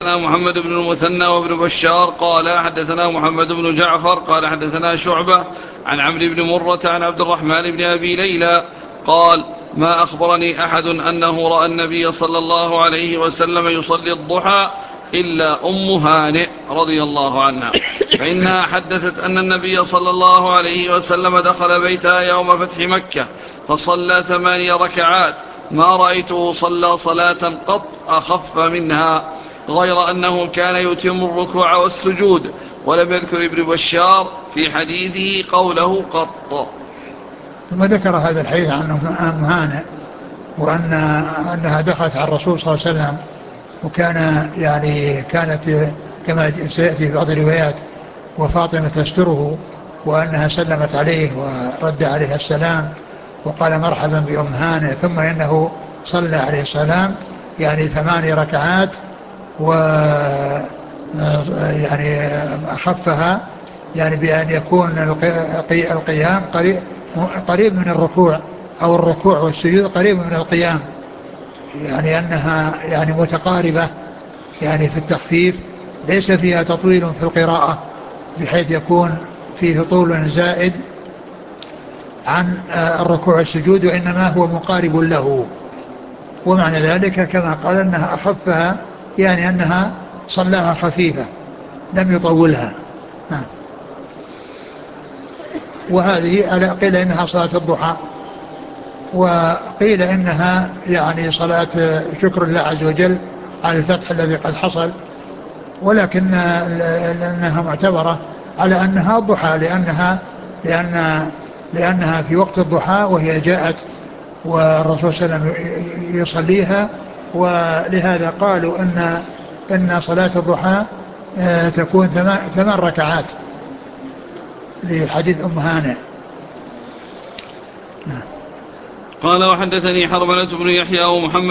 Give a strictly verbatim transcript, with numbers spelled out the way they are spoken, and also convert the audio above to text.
حدثنا محمد بن المثنى وابن بشار قال حدثنا محمد بن جعفر قال حدثنا شعبة عن عمرو بن مرة عن عبد الرحمن بن أبي ليلى قال ما أخبرني أحد أنه رأى النبي صلى الله عليه وسلم يصلي الضحى إلا أم هانئ رضي الله عنها، فإنها حدثت أن النبي صلى الله عليه وسلم دخل بيتها يوم فتح مكة فصلى ثماني ركعات ما رأيته صلى صلاة قط أخف منها، غير أنه كان يتم الركوع والسجود، ولم يذكر ابن بشار في حديثه قوله قط. ثم ذكر هذا الحديث عن أم هانئ وأن أنها دخلت على الرسول صلى الله عليه وسلم، وكان يعني كانت كما سيأتي في بعض الروايات وفاطمة تستره، وأنها سلمت عليه ورد عليها السلام وقال مرحبا بأم هانئ، ثم إنه صلى عليه السلام يعني ثماني ركعات و يعني أخفها يعني بأن يكون القيام قريب قريب من الركوع، أو الركوع والسجود قريب من القيام، يعني أنها يعني متقاربة يعني في التخفيف، ليس فيها تطويل في القراءة بحيث يكون فيه طول زائد عن الركوع والسجود، وإنما هو مقارب له. ومعنى ذلك كما قال أنها أخفها يعني أنها صلاها خفيفة لم يطولها. وهذه قيل إنها صلاة الضحى، وقيل إنها يعني صلاة شكر الله عز وجل على الفتح الذي قد حصل، ولكن لأنها معتبرة على أنها ضحى، لأنها لأن لأنها في وقت الضحى وهي جاءت والرسول صلى الله عليه وسلم يصليها، ولهذا قالوا إن إن صلاة الضحى تكون ثمان, ثمان ركعات لحديث أم هانئ. قال وحدثني حرملة بن يحيى ومحمد